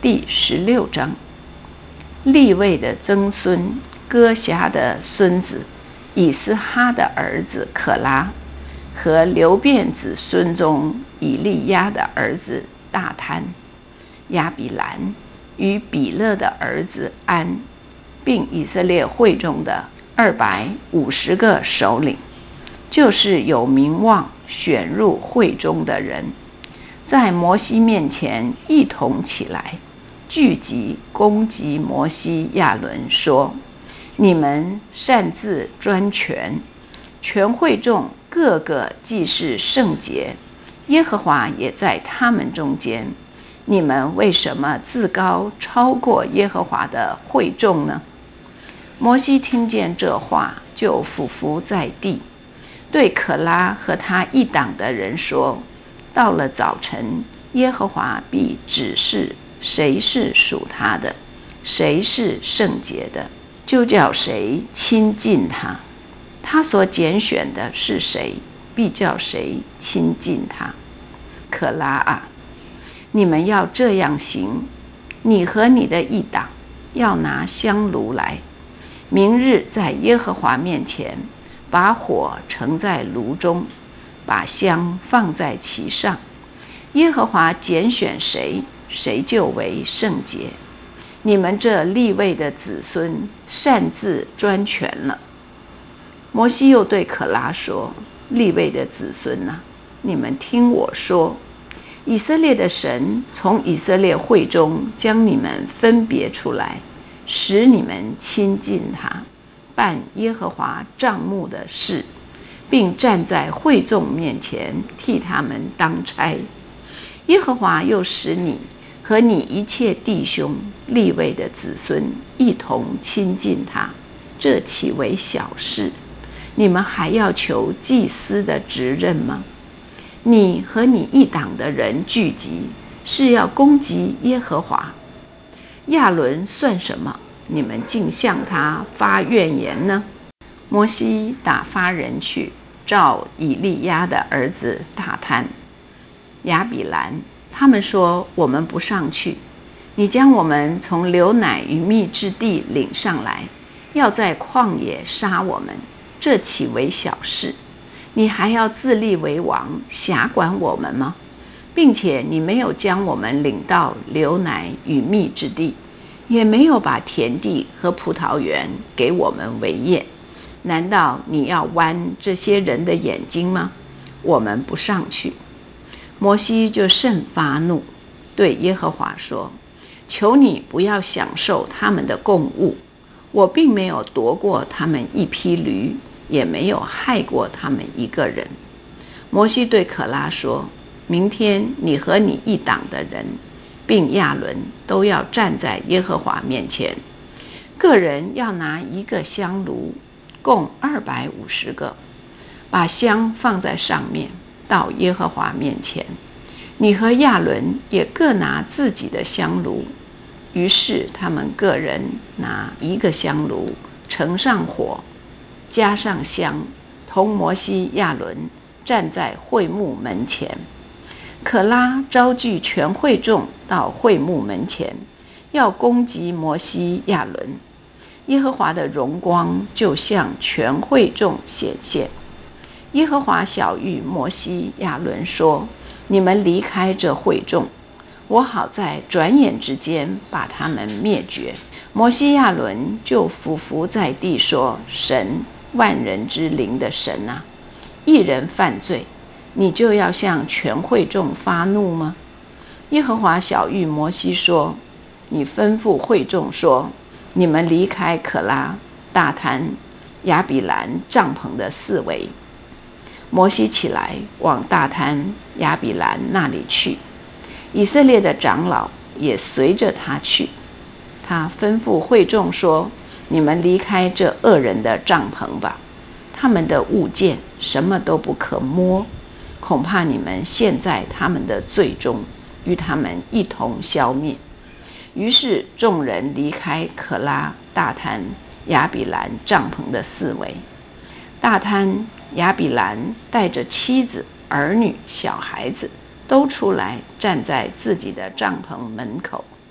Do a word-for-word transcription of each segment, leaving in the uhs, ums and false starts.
第十六章。利未的曾孙哥辖的孙子以斯哈的儿子可拉，和流便子孙中以利亚的儿子大贪、亚比兰与比勒的儿子安，并以色列会中的二百五十个首领，就是有名望选入会中的人，在摩西面前一同起来，聚集攻击摩西亚伦，说：你们擅自专权，全会众个个既是圣洁，耶和华也在他们中间，你们为什么自高超过耶和华的会众呢？摩西听见这话，就俯伏在地，对可拉和他一党的人说：到了早晨，耶和华必指示谁是属他的，谁是圣洁的，就叫谁亲近他。他所拣选的是谁，必叫谁亲近他。可拉啊，你们要这样行，你和你的一党要拿香炉来，明日在耶和华面前，把火盛在炉中，把香放在其上。耶和华拣选谁，谁就为圣洁。你们这利未的子孙擅自专权了。摩西又对可拉说：利未的子孙啊，你们听我说，以色列的神从以色列会中将你们分别出来，使你们亲近他，办耶和华帐幕的事，并站在会众面前替他们当差。耶和华又使你和你一切弟兄利未的子孙一同亲近他，这岂为小事？你们还要求祭司的职任吗？你和你一党的人聚集，是要攻击耶和华。亚伦算什么？你们竟向他发怨言呢？摩西打发人去，召以利亚的儿子大贪、亚比兰，他们说：我们不上去，你将我们从流奶与蜜之地领上来，要在旷野杀我们，这岂为小事？你还要自立为王，辖管我们吗？并且你没有将我们领到流奶与蜜之地，也没有把田地和葡萄园给我们为业，难道你要剜这些人的眼睛吗？我们不上去。摩西就甚发怒，对耶和华说：求你不要享受他们的供物，我并没有夺过他们一匹驴，也没有害过他们一个人。摩西对可拉说：明天你和你一党的人，并亚伦都要站在耶和华面前，个人要拿一个香炉，共二百五十个，把香放在上面，到耶和华面前。你和亚伦也各拿自己的香炉。于是他们个人拿一个香炉，盛上火，加上香，同摩西、亚伦站在会幕门前。可拉招聚全会众到会幕门前，要攻击摩西、亚伦。耶和华的荣光就向全会众显现。耶和华晓谕摩西、亚伦说：你们离开这会众，我好在转眼之间把他们灭绝。摩西、亚伦就俯伏在地说：神，万人之灵的神啊，一人犯罪，你就要向全会众发怒吗？耶和华晓谕摩西说：你吩咐会众说，你们离开可拉、大贪、亚比兰帐篷的四围。摩西起来往大贪、亚比兰那里去，以色列的长老也随着他去。他吩咐会众说：你们离开这恶人的帐篷吧，他们的物件什么都不可摸，恐怕你们陷在他们的罪中，与他们一同消灭。于是众人离开可拉、大贪、亚比兰帐篷的四围。大贪、亚比兰带着妻子、儿女、小孩子都出来，站在自己的帐篷门口。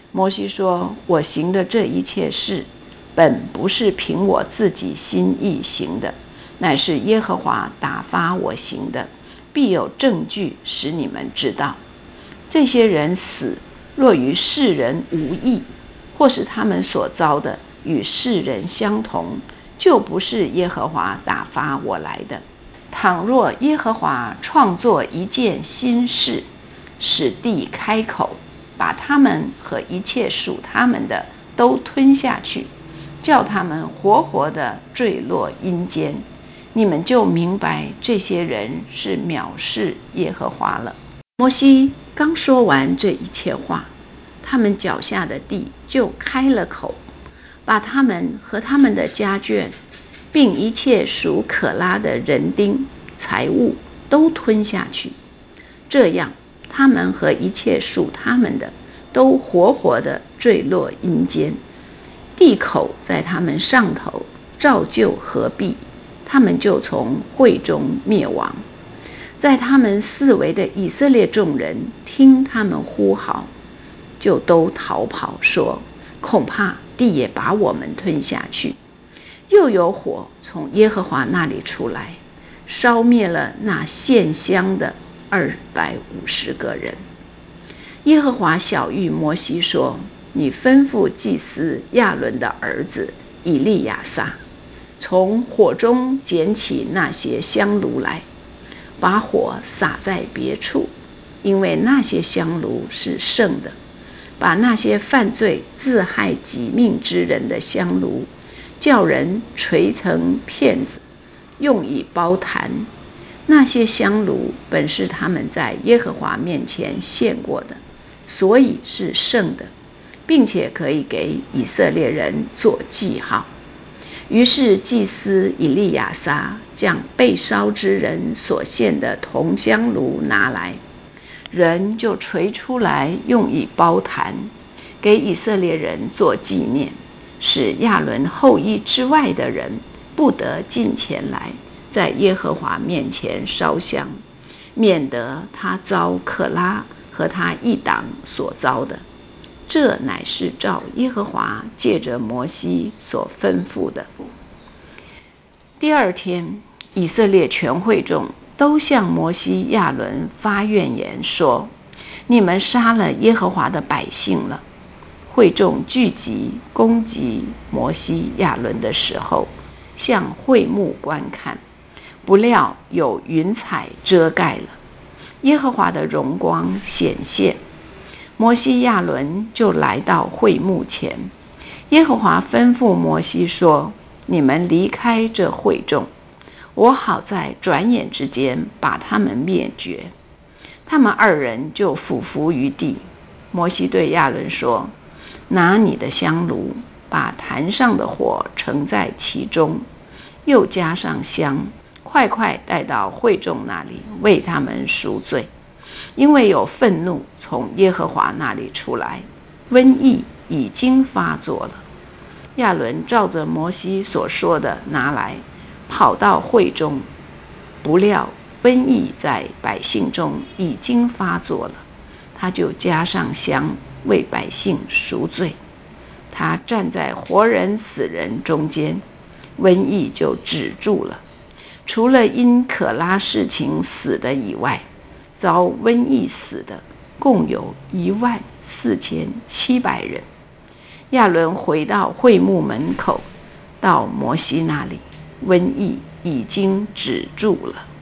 摩西说：我行的这一切事，本不是凭我自己心意行的，乃是耶和华打发我行的，必有证据使你们知道。这些人死，若与世人无异，或是他们所遭的与世人相同，就不是耶和华打发我来的。倘若耶和华创作一件新事，使地开口，把他们和一切属他们的都吞下去，叫他们活活的坠落阴间，你们就明白这些人是藐视耶和华了。摩西刚说完这一切话，他们脚下的地就开了口，把他们和他们的家眷，并一切属可拉的人丁财物都吞下去。这样，他们和一切属他们的都活活的坠落阴间，地口在他们上头照旧合闭，他们就从会中灭亡。在他们四围的以色列众人听他们呼号，就都逃跑，说：恐怕地也把我们吞下去。又有火从耶和华那里出来，烧灭了那献香的二百五十个人。耶和华晓谕摩西说：你吩咐祭司亚伦的儿子以利亚撒，从火中捡起那些香炉来，把火撒在别处，因为那些香炉是圣的。把那些犯罪自害己命之人的香炉，叫人捶成片子，用以包坛。那些香炉本是他们在耶和华面前献过的，所以是圣的，并且可以给以色列人做记号。于是祭司以利亚撒将被烧之人所献的铜香炉拿来，人就捶出来，用以包坛，给以色列人做纪念，使亚伦后裔之外的人不得近前来，在耶和华面前烧香，免得他遭可拉和他一党所遭的。这乃是照耶和华借着摩西所吩咐的。第二天，以色列全会众都向摩西亚伦发怨言，说：你们杀了耶和华的百姓了。会众聚集攻击摩西亚伦的时候，向会幕观看，不料有云彩遮盖了，耶和华的荣光显现。摩西亚伦就来到会幕前，耶和华吩咐摩西说：你们离开这会众，我好在转眼之间把他们灭绝。他们二人就俯伏于地。摩西对亚伦说：拿你的香炉，把坛上的火盛在其中，又加上香，快快带到会众那里，为他们赎罪。因为有愤怒从耶和华那里出来，瘟疫已经发作了。亚伦照着摩西所说的拿来，跑到会中，不料瘟疫在百姓中已经发作了，他就加上香，为百姓赎罪。他站在活人死人中间，瘟疫就止住了。除了因可拉事情死的以外，遭瘟疫死的共有一万四千七百人。亚伦回到会幕门口，到摩西那里，瘟疫已经止住了。